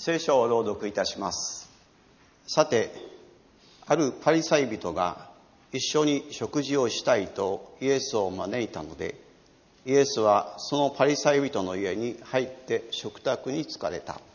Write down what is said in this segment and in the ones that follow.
聖書を朗読いたします。さて、あるパリサイ人が一緒に食事をしたいとイエスを招いたので、イエスはそのパリサイ人の家に入って食卓に着かれた。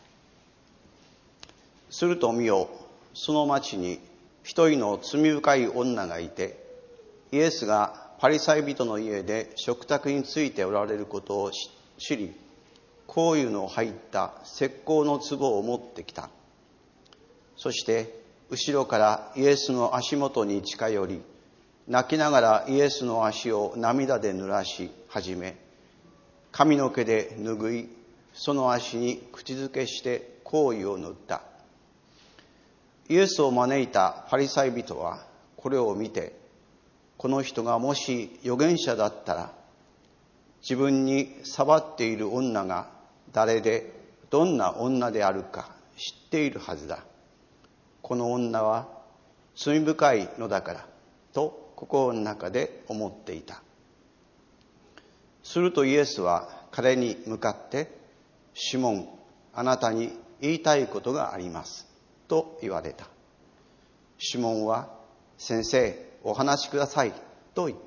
すると見よ、その町に一人の罪深い女がいて、イエスがパリサイ人の家で食卓についておられることを知り、香油の入った石膏の壺を持ってきた。そして後ろからイエスの足元に近寄り、泣きながらイエスの足を涙で濡らし始め、髪の毛で拭い、その足に口づけして香油を塗った。イエスを招いたパリサイ人はこれを見て、この人がもし預言者だったら、自分に触っている女が誰でどんな女であるか知っているはずだ。この女は罪深いのだからと心の中で思っていた。するとイエスは彼に向かって、シモン、あなたに言いたいことがありますと言われた。シモンは、先生、お話しくださいと言った。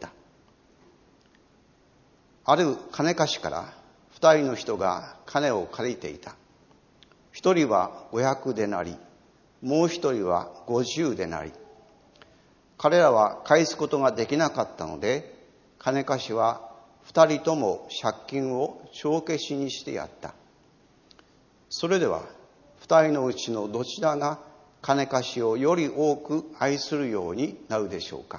ある金貸しから2人の人が金を借りていた。1人は500デナリ、もう1人は50デナリ。彼らは返すことができなかったので、金貸しは2人とも借金を帳消しにしてやった。それでは2人のうちのどちらが金貸しをより多く愛するようになるでしょうか。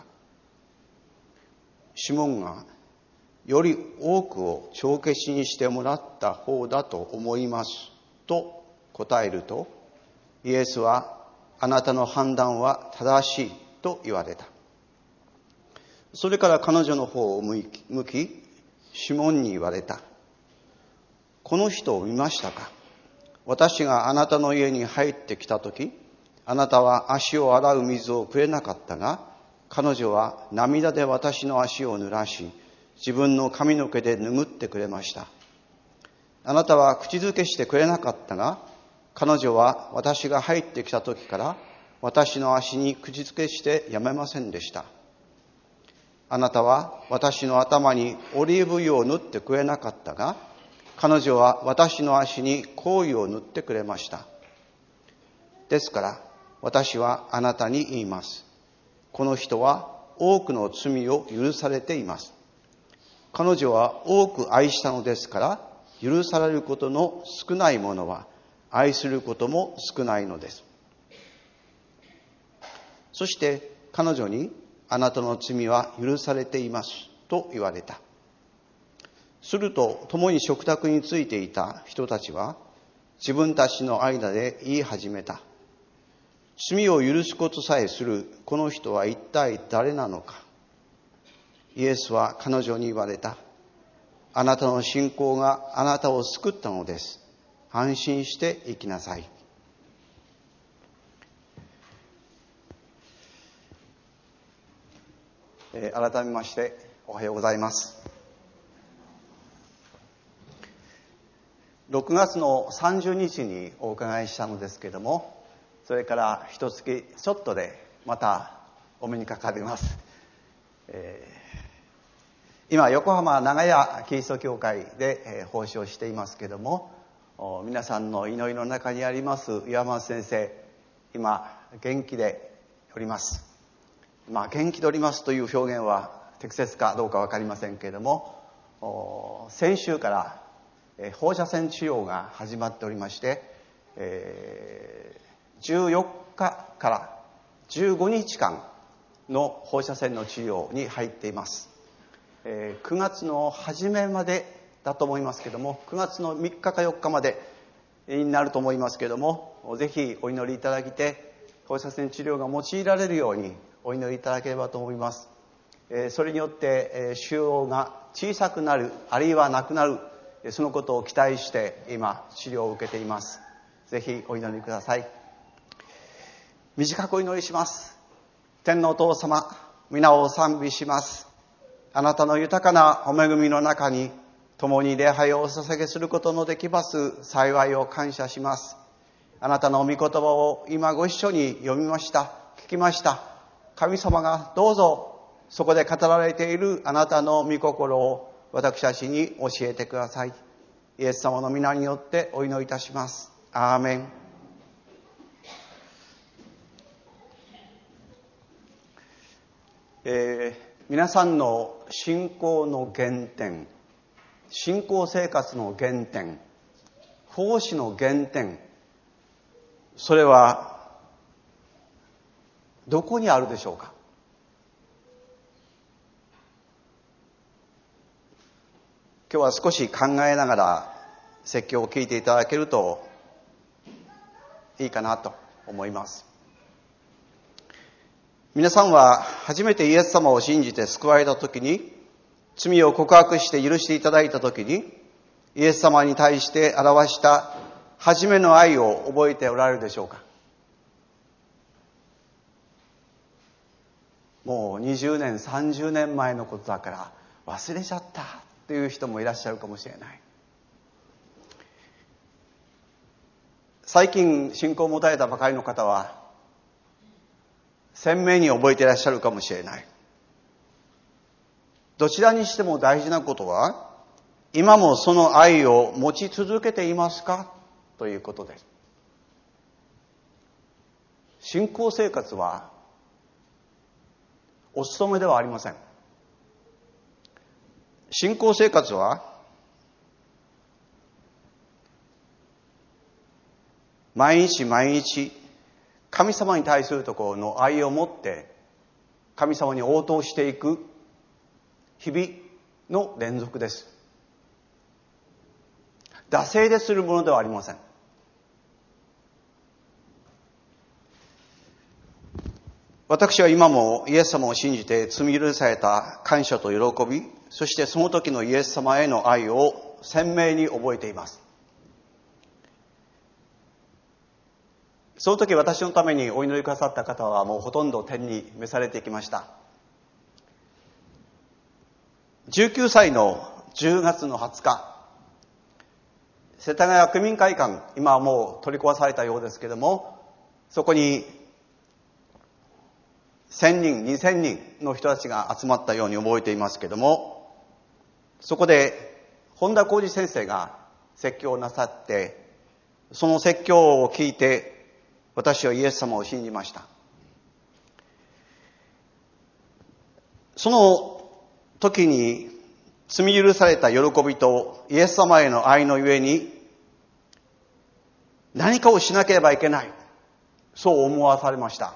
シモンが、より多くを帳消しにしてもらった方だと思いますと答えると、イエスは、あなたの判断は正しいと言われた。それから彼女の方を向き、シモンに言われた。この人を見ましたか。私があなたの家に入ってきたとき、あなたは足を洗う水をくれなかったが、彼女は涙で私の足を濡らし、自分の髪の毛で拭ってくれました。あなたは口づけしてくれなかったが、彼女は私が入ってきた時から私の足に口づけしてやめませんでした。あなたは私の頭にオリーブ油を塗ってくれなかったが、彼女は私の足に香油を塗ってくれました。ですから私はあなたに言います。この人は多くの罪を許されています。彼女は多く愛したのですから、許されることの少ないものは愛することも少ないのです。そして彼女に、あなたの罪は許されていますと言われた。すると共に食卓についていた人たちは自分たちの間で言い始めた。罪を許すことさえするこの人は一体誰なのか。イエスは彼女に言われた。あなたの信仰があなたを救ったのです。安心して生きなさい。改めましておはようございます。6月の30日にお伺いしたのですけれども、それから一月ちょっとでまたお目にかかります。今横浜長屋キリスト教会で奉仕をしていますけれども、皆さんの祈りの中にあります岩松先生、今元気でおります。元気でおりますという表現は適切かどうか分かりませんけれども、先週から放射線治療が始まっておりまして、14日から15日間の放射線の治療に入っています。9月の初めまでだと思いますけども、9月の3日か4日までになると思いますけども、ぜひお祈りいただきて、放射線治療が用いられるようにお祈りいただければと思います。それによって腫瘍が小さくなる、あるいはなくなる、そのことを期待して今治療を受けています。ぜひお祈りください。短くお祈りします。天のお父様、皆を賛美します。あなたの豊かなお恵みの中に共に礼拝をお捧げすることのできます幸いを感謝します。 あなたの御言葉を今ご一緒に読みました。聞きました。神様がどうぞそこで語られているあなたの御心を私たちに教えてください。イエス様の皆によってお祈りいたします。アーメン。皆さんの信仰の原点、信仰生活の原点、奉仕の原点、それはどこにあるでしょうか。今日は少し考えながら説教を聞いていただけるといいかなと思います。皆さんは初めてイエス様を信じて救われたときに、罪を告白して許していただいたときに、イエス様に対して表した初めの愛を覚えておられるでしょうか。もう20年、30年前のことだから忘れちゃったという人もいらっしゃるかもしれない。最近信仰を持たれたばかりの方は鮮明に覚えていらっしゃるかもしれない。どちらにしても大事なことは、今もその愛を持ち続けていますかということです。信仰生活はお勤めではありません。信仰生活は毎日毎日神様に対するところの愛を持って神様に応答していく日々の連続です。惰性でするものではありません。私は今もイエス様を信じて罪許された感謝と喜び、そしてその時のイエス様への愛を鮮明に覚えています。その時私のためにお祈りくださった方はもうほとんど天に召されていきました。19歳の10月の20日、世田谷区民会館、今はもう取り壊されたようですけれども、そこに1000人、2000人の人たちが集まったように覚えていますけれども、そこで本田浩二先生が説教をなさって、その説教を聞いて私はイエス様を信じました。その時に罪許された喜びとイエス様への愛のゆえに何かをしなければいけない、そう思わされました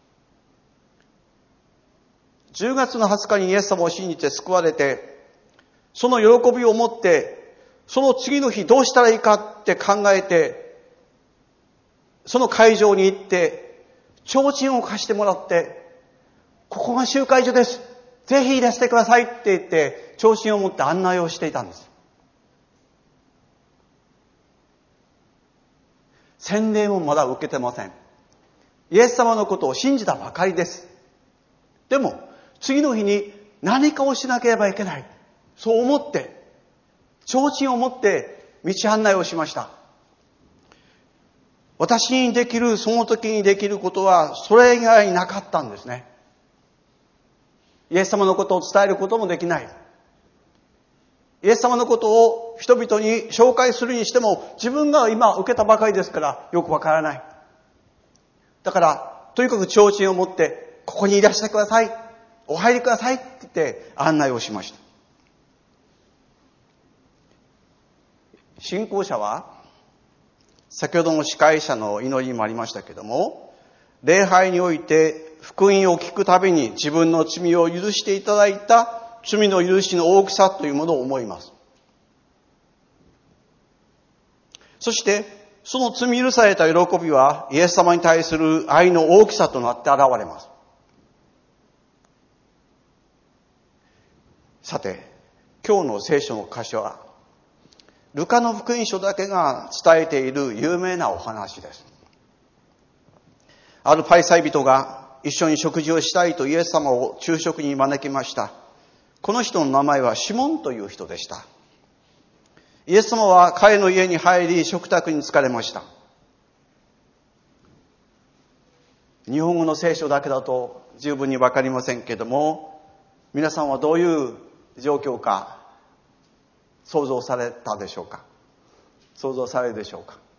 。10月の20日にイエス様を信じて救われて、その喜びを持ってその次の日どうしたらいいかって考えて、その会場に行って提灯を貸してもらって、ここが集会所です、ぜひいらしてくださいって言って提灯を持って案内をしていたんです。洗礼もまだ受けてません。イエス様のことを信じたばかりです。でも次の日に何かをしなければいけない、そう思って提灯を持って道案内をしました。私にできる、その時にできることはそれ以外になかったんですね。イエス様のことを伝えることもできない。イエス様のことを人々に紹介するにしても、自分が今受けたばかりですからよくわからない。だからとにかく提灯を持って、ここにいらしてください、お入りくださいって言って案内をしました。信仰者は先ほどの司会者の祈りにもありましたけども、礼拝において福音を聞くたびに自分の罪を許していただいた罪の許しの大きさというものを思います。そしてその罪許された喜びはイエス様に対する愛の大きさとなって現れます。さて、今日の聖書の箇所はルカの福音書だけが伝えている有名なお話です。あるパリサイ人が一緒に食事をしたいとイエス様を昼食に招きました。この人の名前はシモンという人でした。イエス様は彼の家に入り食卓に着かれました。 日本語の聖書だけだと十分にわかりませんけども、皆さんはどういう状況か想像されたでしょうか？想像されるでしょうか？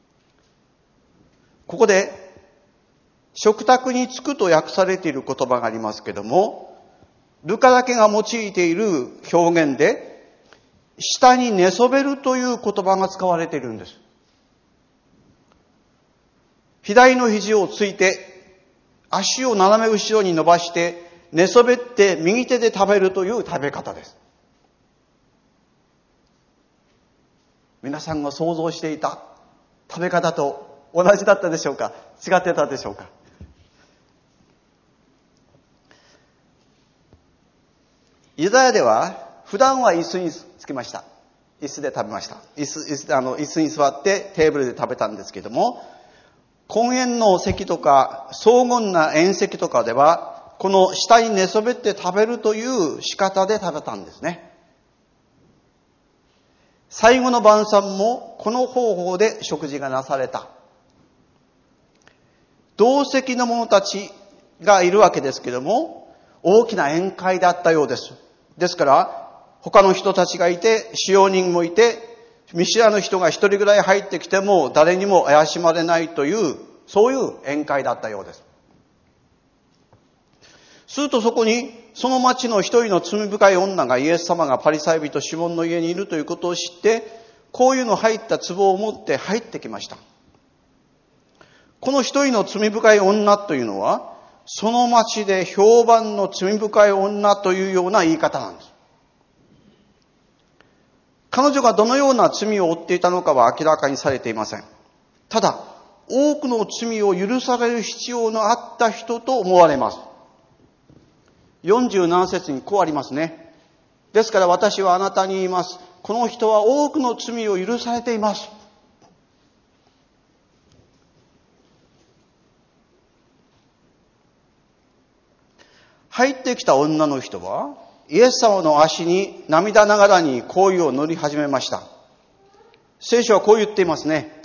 ここで食卓に着くと訳されている言葉がありますけども、ルカだけが用いている表現で下に寝そべるという言葉が使われているんです。左の肘をついて足を斜め後ろに伸ばして寝そべって右手で食べるという食べ方です。皆さんが想像していた食べ方と同じだったでしょうか？違ってたでしょうか？ユダヤでは普段は椅子につきました。椅子で食べました。椅子に座ってテーブルで食べたんですけども、婚宴の席とか荘厳な宴席とかではこの下に寝そべって食べるという仕方で食べたんですね。最後の晩餐もこの方法で食事がなされた。同席の者たちがいるわけですけども、大きな宴会だったようです。ですから他の人たちがいて、使用人もいて、見知らぬ人が一人ぐらい入ってきても誰にも怪しまれないという、そういう宴会だったようです。するとそこにその町の一人の罪深い女がイエス様がパリサイ人シモンの家にいるということを知って、こういうの入った壺を持って入ってきました。この一人の罪深い女というのは、その町で評判の罪深い女というような言い方なんです。彼女がどのような罪を負っていたのかは明らかにされていません。ただ、多くの罪を許される必要のあった人と思われます。47節にこうありますね。ですから私はあなたに言います。この人は多くの罪を許されています。入ってきた女の人は、イエス様の足に涙ながらに香油を塗り始めました。聖書はこう言っていますね。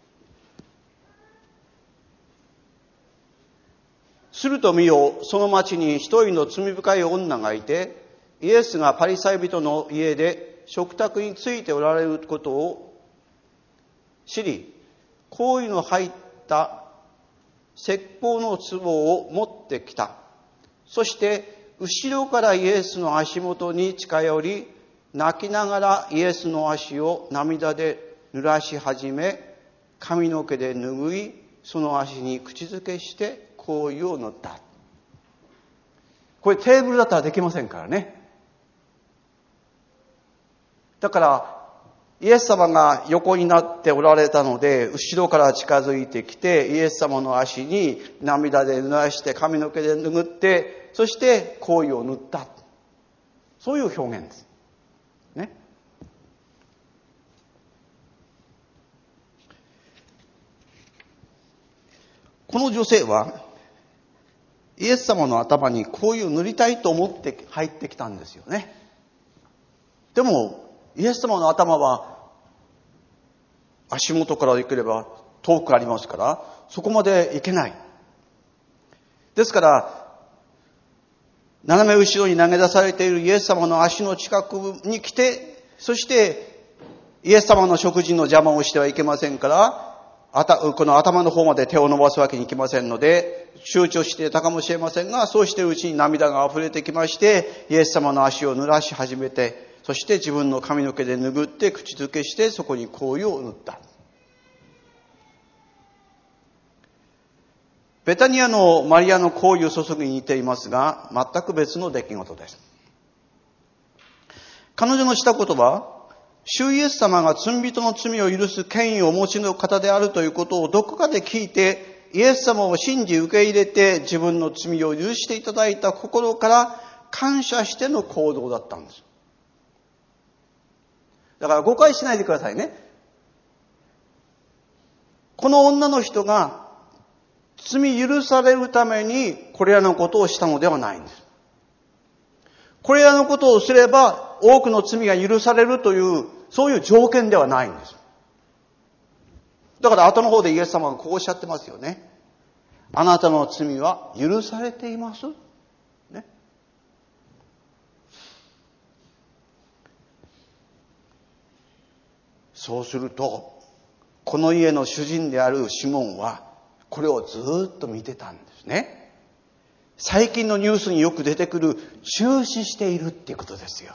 すると見よ、その町に一人の罪深い女がいて、イエスがパリサイ人の家で食卓についておられることを知り、香油の入った石膏の壺を持ってきた。そして後ろからイエスの足元に近寄り、泣きながらイエスの足を涙で濡らし始め、髪の毛で拭い、その足に口づけして香油を塗った。これテーブルだったらできませんからね。だからイエス様が横になっておられたので、後ろから近づいてきて、イエス様の足に涙で濡らして髪の毛で拭って、そして香油を塗った。そういう表現です。ね。この女性は、イエス様の頭に香油を塗りたいと思って入ってきたんですよね。でも、イエス様の頭は足元から行ければ遠くありますから、そこまで行けない。ですから、斜め後ろに投げ出されているイエス様の足の近くに来て、そしてイエス様の食事の邪魔をしてはいけませんから、この頭の方まで手を伸ばすわけにいきませんので、躊躇していたかもしれませんが、そうしているうちに涙が溢れてきまして、イエス様の足を濡らし始めて、そして自分の髪の毛で拭って口づけして、そこに香油を塗った。ベタニアのマリアの香油注ぎに似ていますが、全く別の出来事です。彼女のしたことは、主イエス様が罪人の罪を許す権威をお持ちの方であるということをどこかで聞いて、イエス様を信じ受け入れて自分の罪を許していただいた心から感謝しての行動だったんです。だから誤解しないでくださいね。この女の人が罪許されるためにこれらのことをしたのではないんです。これらのことをすれば多くの罪が許されるというそういう条件ではないんです。だから後の方でイエス様がこうおっしゃってますよね。 あなたの罪は許されています。ね。そうすると、この家の主人であるシモンは、これをずっと見てたんですね。最近のニュースによく出てくる、注視しているっていうことですよ。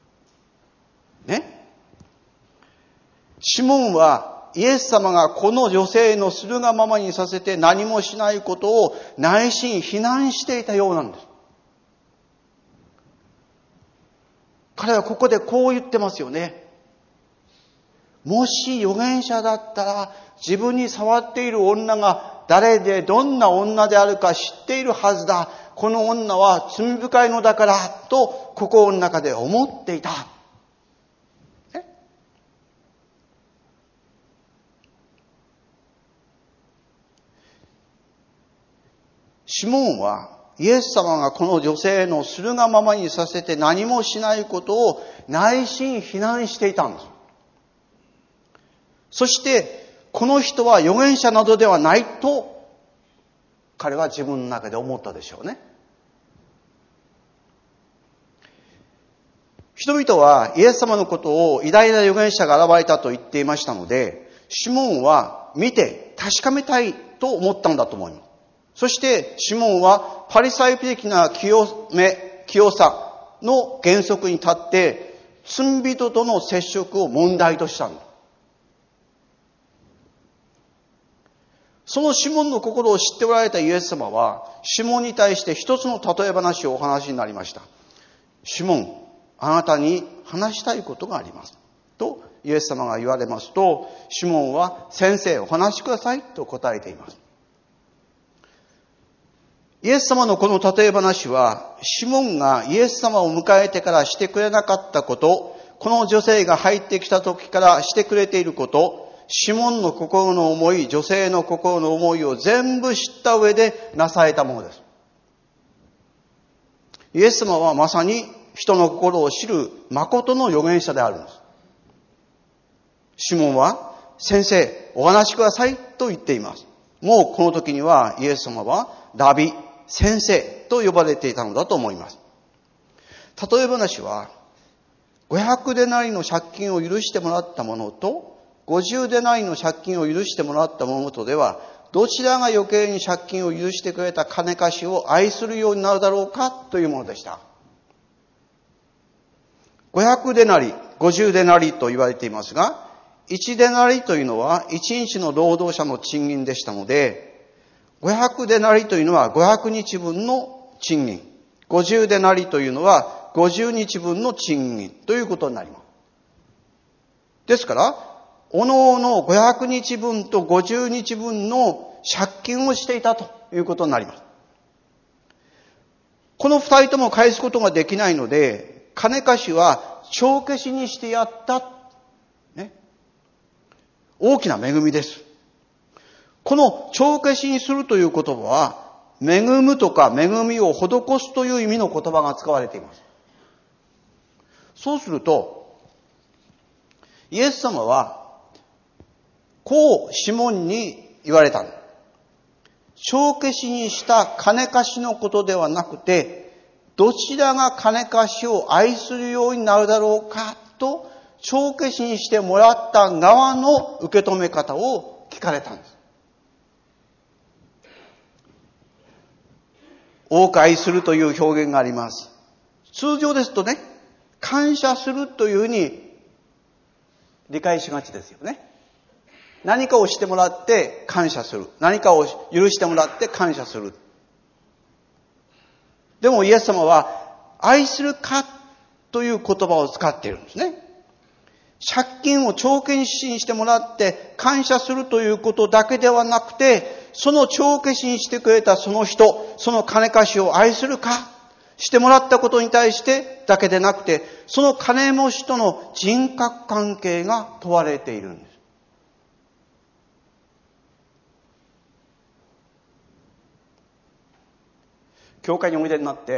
ね。シモンは、イエス様がこの女性のするがままにさせて何もしないことを内心非難していたようなんです。彼はここでこう言ってますよね。もし預言者だったら自分に触っている女が誰でどんな女であるか知っているはずだ。この女は罪深いのだからと心の中で思っていた。シモンはイエス様がこの女性のするがままにさせて何もしないことを内心非難していたんです。そしてこの人は預言者などではないと彼は自分の中で思ったでしょうね。人々はイエス様のことを偉大な預言者が現れたと言っていましたので、シモンは見て確かめたいと思ったんだと思います。そしてシモンはパリサイ的な清さの原則に立って罪人との接触を問題としたんだ。そのシモンの心を知っておられたイエス様はシモンに対して一つの例え話をお話になりました。シモン、あなたに話したいことがありますとイエス様が言われますと、シモンは先生お話しくださいと答えています。イエス様のこの例え話は、シモンがイエス様を迎えてからしてくれなかったこと、この女性が入ってきた時からしてくれていること、シモンの心の思い、女性の心の思いを全部知った上でなされたものです。イエス様はまさに人の心を知る誠の預言者であるんです。シモンは、先生、お話しくださいと言っています。もうこの時にはイエス様はラビ、先生と呼ばれていたのだと思います。例え話は、500デナリの借金を許してもらったものと、50デナリの借金を許してもらったものとでは、どちらが余計に借金を許してくれた金貸しを愛するようになるだろうかというものでした。500デナリ、50デナリと言われていますが、1デナリというのは1日の労働者の賃金でしたので、500デナリというのは500日分の賃金。50デナリというのは50日分の賃金ということになります。ですから、おのおの500日分と50日分の借金をしていたということになります。この二人とも返すことができないので、金貸しは帳消しにしてやった。ね。大きな恵みです。この帳消しにするという言葉は、恵むとか恵みを施すという意味の言葉が使われています。そうすると、イエス様は、こうシモンに言われた。帳消しにした金貸しのことではなくて、どちらが金貸しを愛するようになるだろうかと、帳消しにしてもらった側の受け止め方を聞かれたんです。多く愛するという表現があります。通常ですとね、感謝するというふうに理解しがちですよね。何かをしてもらって感謝する。何かを許してもらって感謝する。でもイエス様は愛するかという言葉を使っているんですね。借金を帳消しにしてもらって感謝するということだけではなくて、その帳消しにしてくれたその人、その金貸しを愛するか、してもらったことに対してだけでなくて、その金持ちとの人格関係が問われているんです。教会においでになって、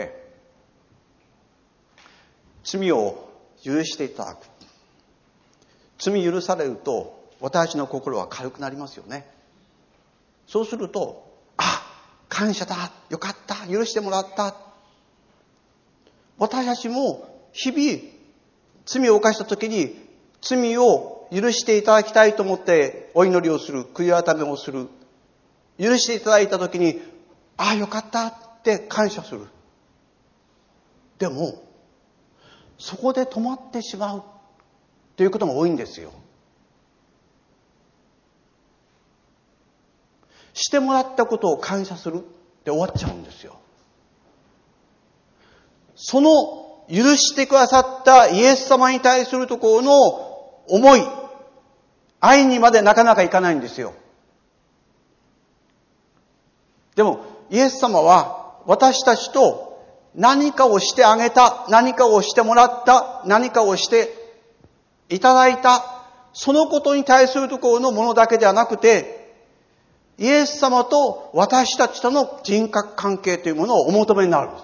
罪を許していただく。罪許されると、私の心は軽くなりますよね。そうすると、 感謝だ、よかった、許してもらった。私たちも日々罪を犯した時に罪を許していただきたいと思ってお祈りをする、悔い改めをする。許していただいた時に、ああよかったって感謝する。でもそこで止まってしまうということも多いんですよ。してもらったことを感謝するって終わっちゃうんですよ。その許してくださったイエス様に対するところの思い、愛にまでなかなかいかないんですよ。でもイエス様は私たちと何かをしてあげた、何かをしてもらった、何かをしていただいた、そのことに対するところのものだけではなくて、イエス様と私たちとの人格関係というものをお求めになるんです。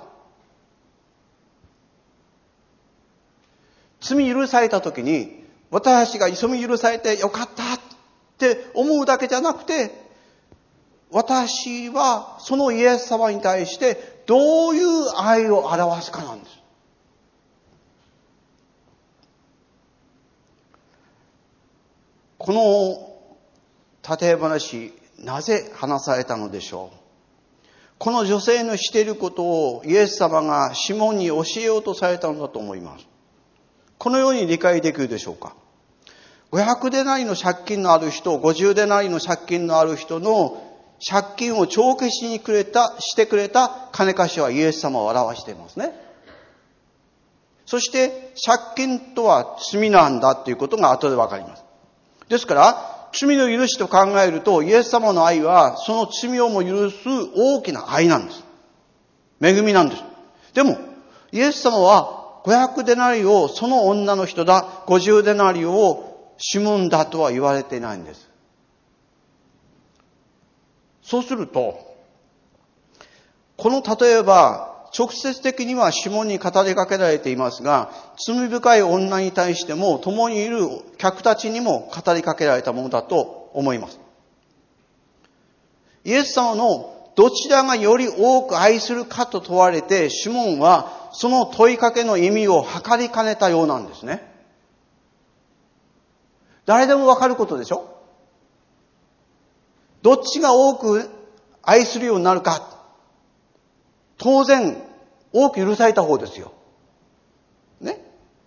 罪許されたときに、私たちが罪許されてよかったって思うだけじゃなくて、私はそのイエス様に対してどういう愛を表すかなんです。この例え話、なぜ話されたのでしょう。この女性のしていることをイエス様がシモンに教えようとされたのだと思います。このように理解できるでしょうか。500デナリの借金のある人、50デナリの借金のある人の借金を帳消しにしてくれた金貸しはイエス様を表していますね。そして借金とは罪なんだということが後でわかります。ですから罪の許しと考えると、イエス様の愛はその罪をも許す大きな愛なんです。恵みなんです。でもイエス様は500デナリをその女の人だ、50デナリをシモンだとは言われていないんです。そうすると、この例えば直接的にはシモンに語りかけられていますが、罪深い女に対しても共にいる客たちにも語りかけられたものだと思います。イエス様のどちらがより多く愛するかと問われて、シモンはその問いかけの意味を測りかねたようなんですね。誰でもわかることでしょ。どっちが多く愛するようになるか。当然、多く許された方ですよ。ね。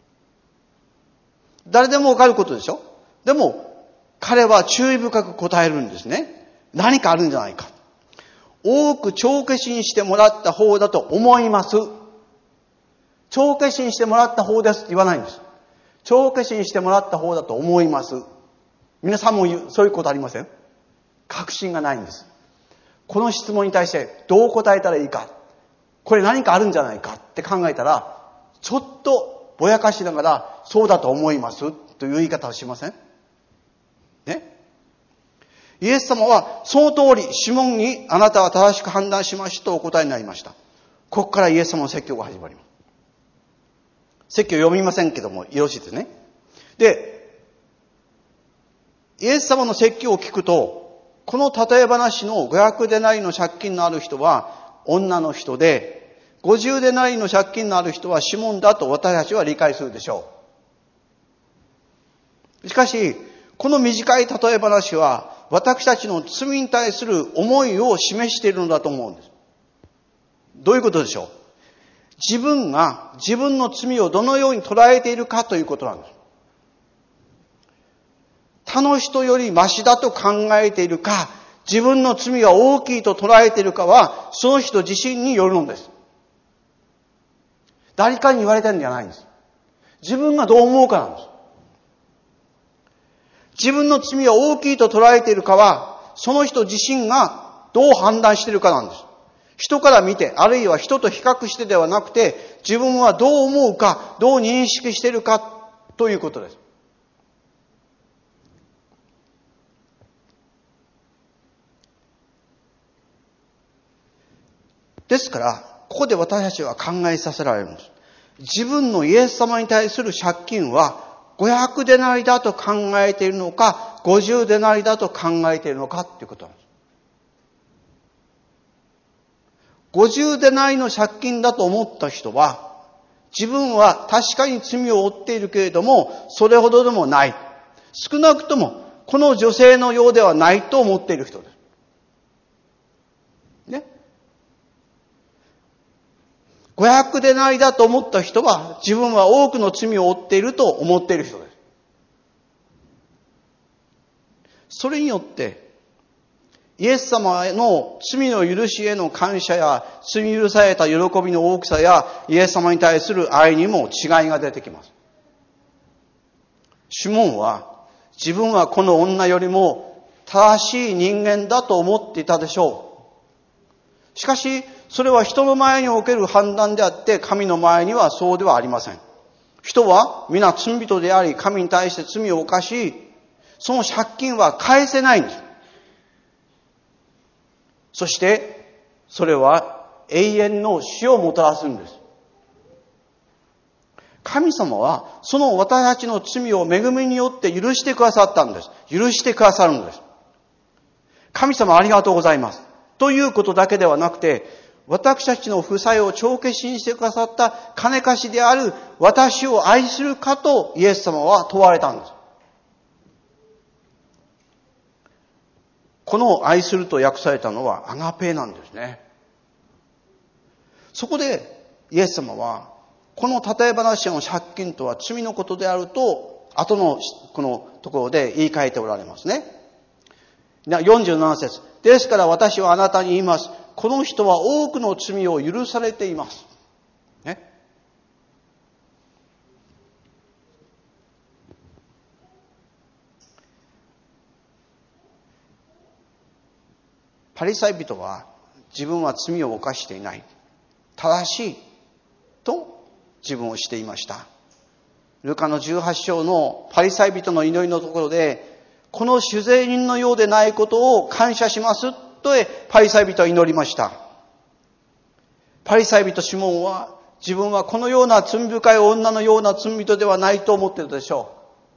誰でもわかることでしょ。でも、彼は注意深く答えるんですね。何かあるんじゃないか。多く帳消しにしてもらった方だと思います。帳消しにしてもらった方ですって言わないんです。帳消しにしてもらった方だと思います。皆さんもそういうことありません？確信がないんです。この質問に対してどう答えたらいいか。これ何かあるんじゃないかって考えたら、ちょっとぼやかしながら、そうだと思いますという言い方をしません？ね。イエス様はその通り、シモンにあなたは正しく判断しましたとお答えになりました。ここからイエス様の説教が始まります。説教読みませんけども、よろしいですね。で、イエス様の説教を聞くと、この例え話の500デナリの借金のある人は女の人で、50デナリの借金のある人はシモンだと私たちは理解するでしょう。しかし、この短い例え話は私たちの罪に対する思いを示しているのだと思うんです。どういうことでしょう。自分が自分の罪をどのように捉えているかということなんです。他の人よりマシだと考えているか、自分の罪が大きいと捉えているかは、その人自身によるのです。誰かに言われてるんじゃないんです。自分がどう思うかなんです。自分の罪が大きいと捉えているかは、その人自身がどう判断しているかなんです。人から見て、あるいは人と比較してではなくて、自分はどう思うか、どう認識しているかということです。ですから、ここで私たちは考えさせられます。自分のイエス様に対する借金は500デナリだと考えているのか、50デナリだと考えているのかということなんです。 50デナリの借金だと思った人は、自分は確かに罪を負っているけれども、それほどでもない。少なくとも、この女性のようではないと思っている人です。ね。500デナリだと思った人は、自分は多くの罪を負っていると思っている人です。それによって、イエス様への罪の許しへの感謝や、罪許された喜びの大きさや、イエス様に対する愛にも違いが出てきます。シモンは、自分はこの女よりも正しい人間だと思っていたでしょう。しかし、それは人の前における判断であって、神の前にはそうではありません。人は皆罪人であり、神に対して罪を犯し、その借金は返せないんです。そして、それは永遠の死をもたらすんです。神様は、その私たちの罪を恵みによって許してくださったんです。許してくださるんです。神様ありがとうございます。ということだけではなくて、私たちの負債を帳消しにしてくださった金貸しである私を愛するかとイエス様は問われたんです。この愛すると訳されたのはアガペなんですね。そこでイエス様はこの例え話の借金とは罪のことであると後のこのところで言い換えておられますね。47節。ですから私はあなたに言います。この人は多くの罪を許されています。ね。パリサイ人は自分は罪を犯していない。正しいと自分をしていました。ルカの18章のパリサイ人の祈りのところで、この酒税人のようでないことを感謝しますとパリサイ人は祈りました。パリサイ人シモンは自分はこのような罪深い女のような罪人ではないと思っているでしょ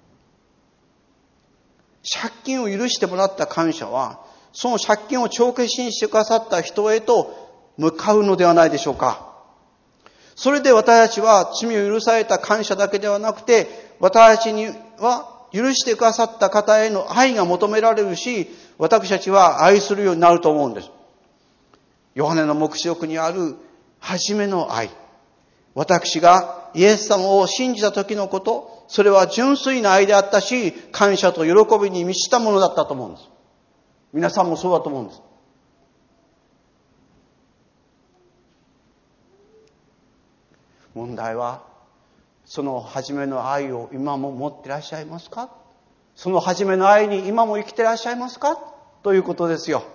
う。借金を許してもらった感謝は、その借金を帳消しにしてくださった人へと向かうのではないでしょうか。それで私たちは罪を許された感謝だけではなくて、私たちには許してくださった方への愛が求められるし、私たちは愛するようになると思うんです。ヨハネの黙示録にある初めの愛。私がイエス様を信じた時のこと、それは純粋な愛であったし、感謝と喜びに満ちたものだったと思うんです。皆さんもそうだと思うんです。問題は、その初めの愛を今も持っていらっしゃいますか？その初めの愛に今も生きていらっしゃいますか？ということですよ。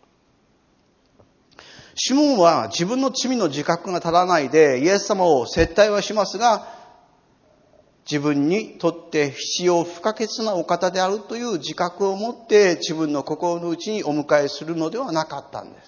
シモンは自分の罪の自覚が足らないでイエス様を接待はしますが、自分にとって必要不可欠なお方であるという自覚を持って自分の心の内にお迎えするのではなかったんです。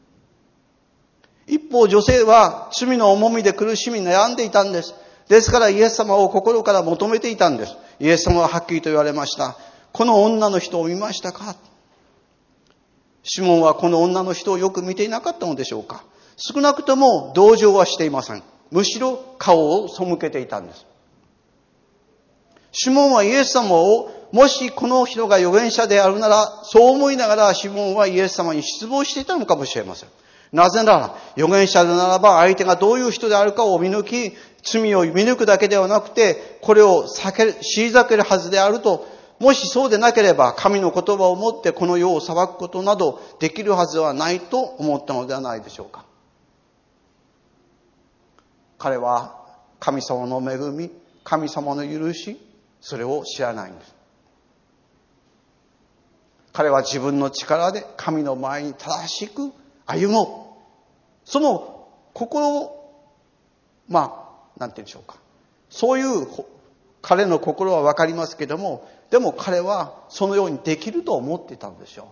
一方、女性は罪の重みで苦しみ悩んでいたんです。ですからイエス様を心から求めていたんです。イエス様ははっきりと言われました。この女の人を見ましたか？シモンはこの女の人をよく見ていなかったのでしょうか？少なくとも同情はしていません。むしろ顔を背けていたんです。シモンはイエス様を、もしこの人が預言者であるなら、そう思いながらシモンはイエス様に失望していたのかもしれません。なぜなら、預言者でならば相手がどういう人であるかを見抜き、罪を見抜くだけではなくて、これを退けるはずであると、もしそうでなければ神の言葉をもってこの世を裁くことなどできるはずはないと思ったのではないでしょうか。彼は神様の恵み、神様の許し、それを知らないんです。彼は自分の力で神の前に正しく歩もう。その心を、なんて言うんでしょうか。そういう彼の心はわかりますけども、でも彼はそのようにできると思っていたんでしょう。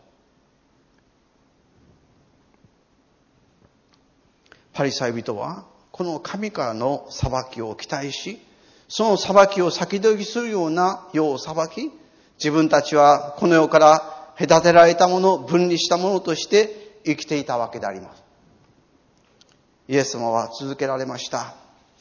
パリサイ人はこの神からの裁きを期待し、その裁きを先取りするような世を裁き、自分たちはこの世から隔てられたもの、分離したものとして生きていたわけであります。 イエス様は続けられました。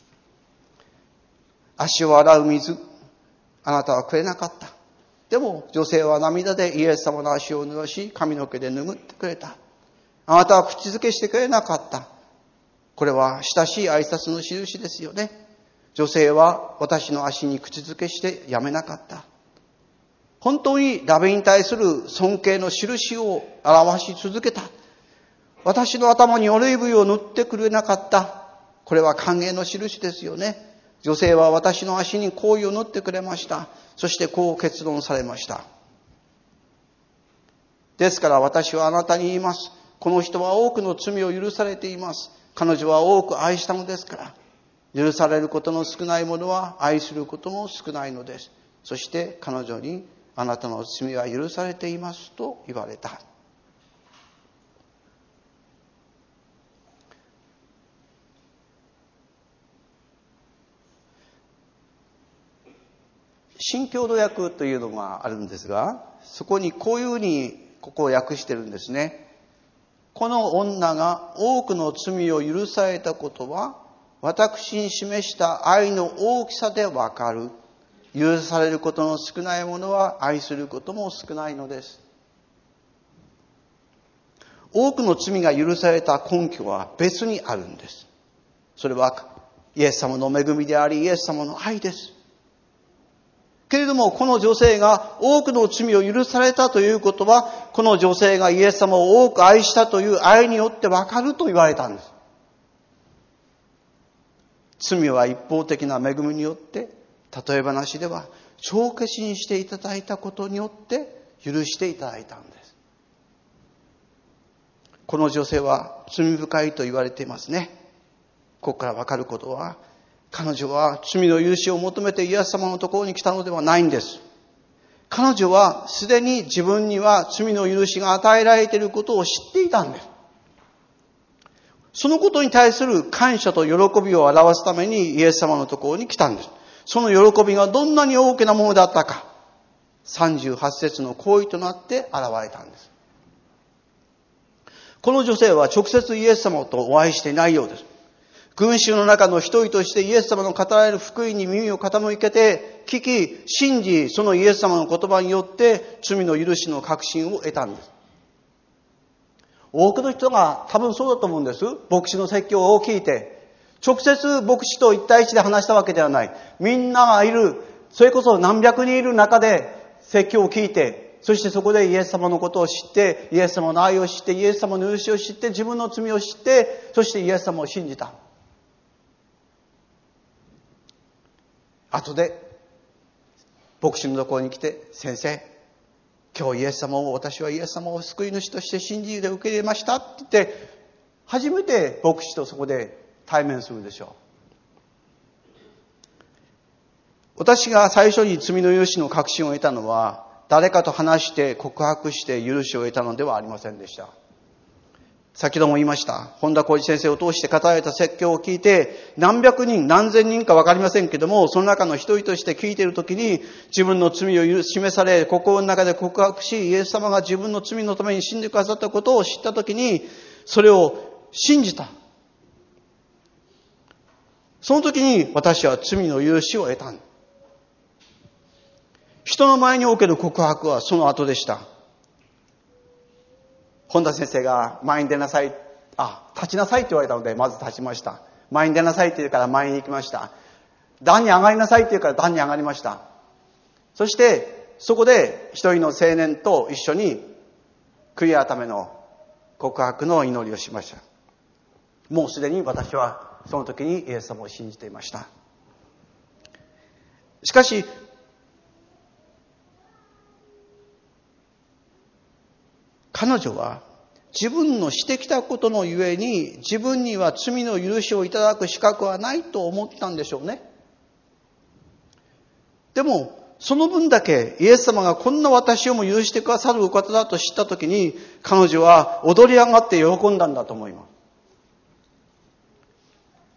足を洗う水、あなたはくれなかった。でも女性は涙でイエス様の足を濡らし、髪の毛で拭ってくれた。あなたは口づけしてくれなかった。これは親しい挨拶の印ですよね。女性は私の足に口づけしてやめなかった。本当にラビに対する尊敬の印を表し続けた。私の頭にオリーブ油を塗ってくれなかった。これは歓迎の印ですよね。女性は私の足に香油を塗ってくれました。そしてこう結論されました。ですから私はあなたに言います。この人は多くの罪を許されています。彼女は多く愛したのですから。許されることの少ないものは愛することも少ないのです。そして彼女にあなたの罪は許されていますと言われた。新共同訳というのがあるんですが、そこにこういうふうにここを訳してるんですね。この女が多くの罪を許されたことは、私に示した愛の大きさでわかる。許されることの少ないものは愛することも少ないのです。多くの罪が許された根拠は別にあるんです。それはイエス様の恵みであり、イエス様の愛です。けれども、この女性が多くの罪を許されたということは、この女性がイエス様を多く愛したという愛によってわかると言われたんです。罪は一方的な恵みによって、例え話では帳消しにしていただいたことによって許していただいたんです。この女性は罪深いと言われていますね。ここからわかることは、彼女は罪の許しを求めてイエス様のところに来たのではないんです。彼女はすでに自分には罪の許しが与えられていることを知っていたんです。そのことに対する感謝と喜びを表すためにイエス様のところに来たんです。その喜びがどんなに大きなものだったか、38節の行為となって現れたんです。この女性は直接イエス様とお会いしていないようです。群衆の中の一人としてイエス様の語られる福音に耳を傾けて聞き、信じ、そのイエス様の言葉によって罪の許しの確信を得たんです。多くの人が多分そうだと思うんです。牧師の説教を聞いて、直接牧師と一対一で話したわけではない。みんながいる、それこそ何百人いる中で説教を聞いて、そしてそこでイエス様のことを知って、イエス様の愛を知って、イエス様の許しを知って、自分の罪を知って、そしてイエス様を信じた。後で牧師のところに来て、先生、今日私はイエス様を救い主として信じて受け入れましたって言って、初めて牧師とそこで対面するでしょう。私が最初に罪の許しの確信を得たのは、誰かと話して告白して許しを得たのではありませんでした。先ほども言いました。本田浩二先生を通して語られた説教を聞いて、何百人、何千人か分かりませんけども、その中の一人として聞いているときに、自分の罪を示され、心の中で告白し、イエス様が自分の罪のために死んでくださったことを知ったときに、それを信じた。その時に私は罪の許しを得た。人の前における告白はその後でした。本田先生が前に出なさい、立ちなさいって言われたので、まず立ちました。前に出なさいって言うから前に行きました。段に上がりなさいって言うから段に上がりました。そして、そこで一人の青年と一緒に悔い改めの告白の祈りをしました。もうすでに私はその時にイエス様を信じていました。しかし、彼女は自分のしてきたことのゆえに自分には罪の許しをいただく資格はないと思ったんでしょうね。でもその分だけイエス様がこんな私をも許してくださるお方だと知ったときに、彼女は踊り上がって喜んだんだと思います。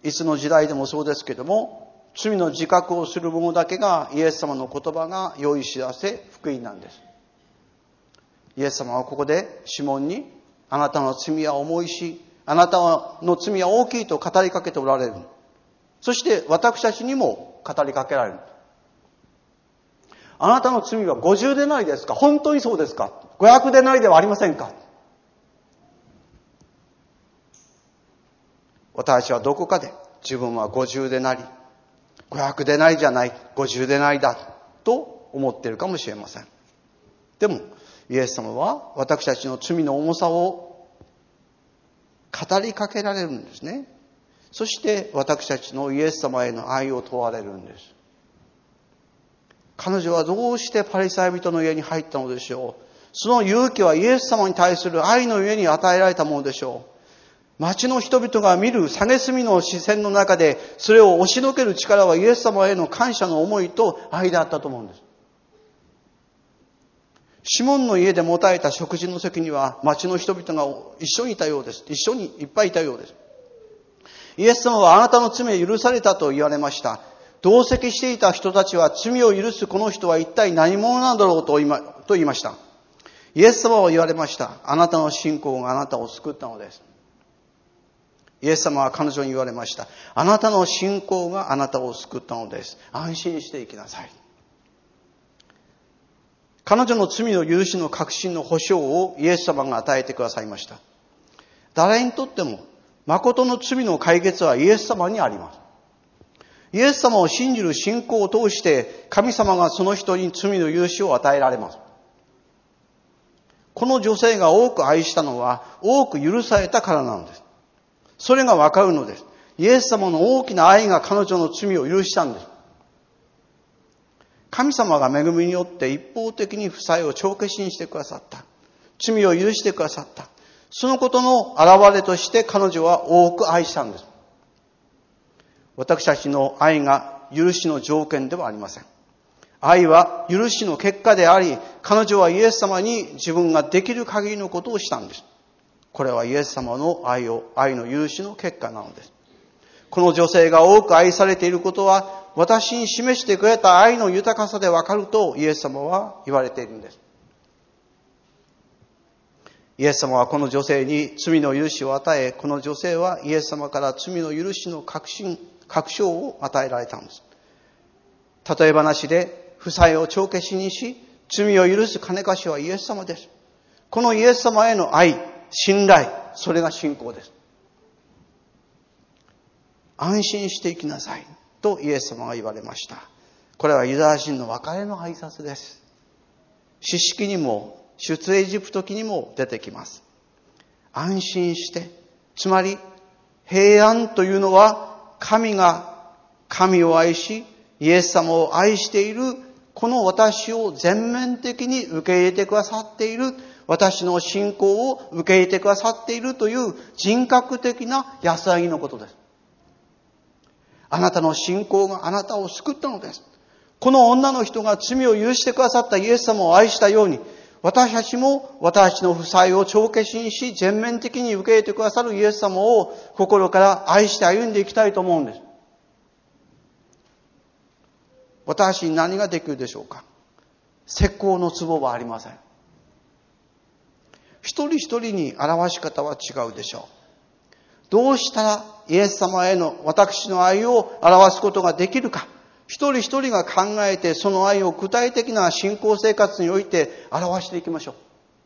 いつの時代でもそうですけども、罪の自覚をする者だけがイエス様の言葉が良い知らせ、福音なんです。イエス様はここでシモンに、あなたの罪は重いし、 あなたの罪は大きいと語りかけておられる。そして私たちにも語りかけられる。あなたの罪は50デナリですか？本当にそうですか？500デナリではありませんか？私たちはどこかで自分は50デナリ、500デナリじゃない、50デナリだと思っているかもしれません。でも、イエス様は私たちの罪の重さを語りかけられるんですね。そして私たちのイエス様への愛を問われるんです。彼女はどうしてパリサイ人の家に入ったのでしょう。その勇気はイエス様に対する愛の上に与えられたものでしょう。町の人々が見る蔑の視線の中で、それを押しのける力はイエス様への感謝の思いと愛であったと思うんです。シモンの家で持たれた食事の席には町の人々が一緒にいたようです。一緒にいっぱいいたようです。イエス様はあなたの罪を許されたと言われました。同席していた人たちは罪を許すこの人は一体何者なんだろうと言いました。イエス様は言われました。あなたの信仰があなたを救ったのです。イエス様は彼女に言われました。あなたの信仰があなたを救ったのです。安心して生きなさい。彼女の罪の許しの確信の保証をイエス様が与えてくださいました。誰にとっても誠の罪の解決はイエス様にあります。イエス様を信じる信仰を通して神様がその人に罪の許しを与えられます。この女性が多く愛したのは多く許されたからなのです。それがわかるのです。イエス様の大きな愛が彼女の罪を許したんです。神様が恵みによって一方的に負債を帳消しにしてくださった。罪を許してくださった。そのことの表れとして彼女は多く愛したんです。私たちの愛が許しの条件ではありません。愛は許しの結果であり、彼女はイエス様に自分ができる限りのことをしたんです。これはイエス様の愛の許しの結果なのです。この女性が多く愛されていることは、私に示してくれた愛の豊かさでわかるとイエス様は言われているんです。イエス様はこの女性に罪の許しを与え、この女性はイエス様から罪の許しの確証を与えられたんです。例え話で負債を帳消しにし、罪を許す金貸しはイエス様です。このイエス様への愛、信頼、それが信仰です。安心して生きなさいとイエス様が言われました。これはユダヤ人の別れの挨拶です。詩式にも出エジプト記にも出てきます。安心して、つまり平安というのは神が神を愛し、イエス様を愛しているこの私を全面的に受け入れてくださっている、私の信仰を受け入れてくださっているという人格的な安らぎのことです。あなたの信仰があなたを救ったのです。この女の人が罪を許してくださったイエス様を愛したように、私たちも私たちの負債を帳消しにし、全面的に受け入れてくださるイエス様を心から愛して歩んでいきたいと思うんです。私に何ができるでしょうか？説法の壺はありません。一人一人に表し方は違うでしょう。どうしたらイエス様への私の愛を表すことができるか。一人一人が考えてその愛を具体的な信仰生活において表していきましょう。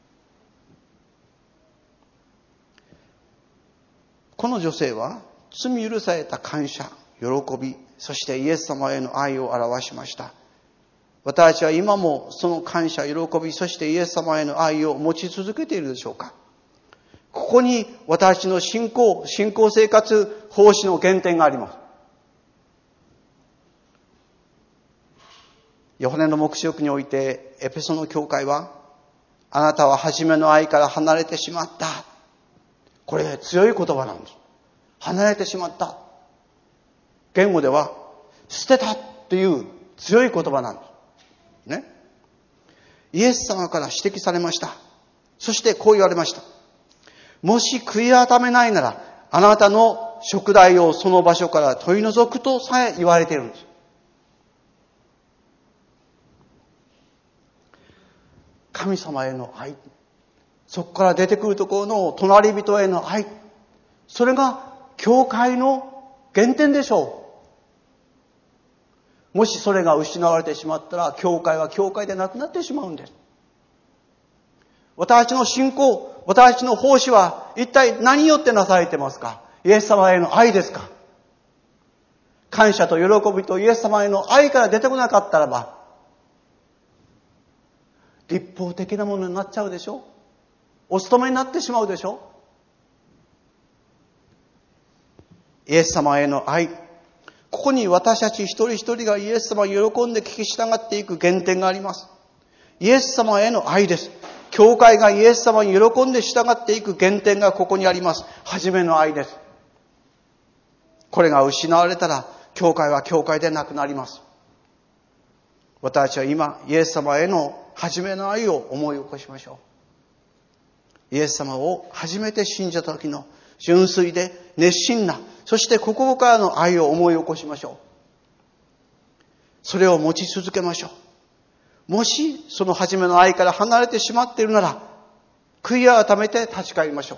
この女性は罪許された感謝、喜び、そしてイエス様への愛を表しました。私たちは今もその感謝、喜び、そしてイエス様への愛を持ち続けているでしょうか？ここに私たちの信仰生活、奉仕の原点があります。ヨハネの黙示録において、エペソの教会は、あなたは初めの愛から離れてしまった。これ強い言葉なんです。離れてしまった。言語では、捨てたという強い言葉なんです。ね。イエス様から指摘されました。そしてこう言われました。もし悔い改めないなら、あなたの食材をその場所から取り除くとさえ言われているんです。神様への愛、そこから出てくるところの隣人への愛、 それが教会の原点でしょう。もしそれが失われてしまったら、教会は教会でなくなってしまうんです。私の信仰、私の奉仕は一体何によってなされてますか？イエス様への愛ですか？感謝と喜びとイエス様への愛から出てこなかったらば、立法的なものになっちゃうでしょ？お勤めになってしまうでしょ？イエス様への愛。ここに私たち一人一人がイエス様に喜んで聞き従っていく原点があります。イエス様への愛です。教会がイエス様に喜んで従っていく原点がここにあります。初めの愛です。これが失われたら、教会は教会でなくなります。私たちは今、イエス様への初めの愛を思い起こしましょう。イエス様を初めて信じた時の純粋で熱心な、そして心からの愛を思い起こしましょう。それを持ち続けましょう。もしその初めの愛から離れてしまっているなら、悔い改めて立ち返りましょう。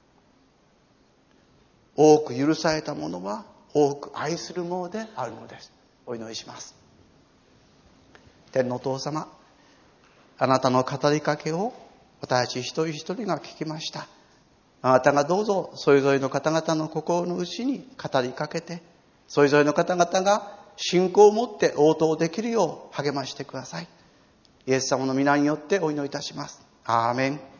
多く許されたものは多く愛するものであるのです。お祈りします。天のお父様、あなたの語りかけを私たち一人一人が聞きました。あなたがどうぞそれぞれの方々の心の内に語りかけて、それぞれの方々が信仰を持って応答できるよう励ましてください。イエス様の皆によってお祈りいたします。アーメン。